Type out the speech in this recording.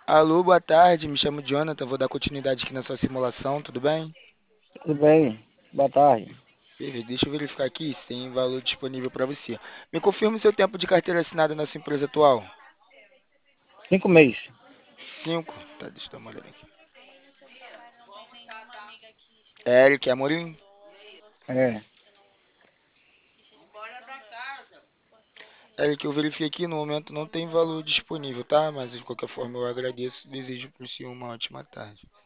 Alô, boa tarde. Me chamo Jonathan. Vou dar continuidade aqui na sua simulação, tudo bem? Tudo bem? Boa tarde. Perfeito. Deixa eu verificar aqui se tem valor disponível para você. Me confirme o seu tempo de carteira assinada na sua empresa atual. 5 meses. 5. Tá, deixa eu dar uma olhada aqui. Eric Amorim. É. Eric, eu verifiquei aqui, no momento não tem valor disponível, tá? Mas de qualquer forma eu agradeço e desejo por si uma ótima tarde.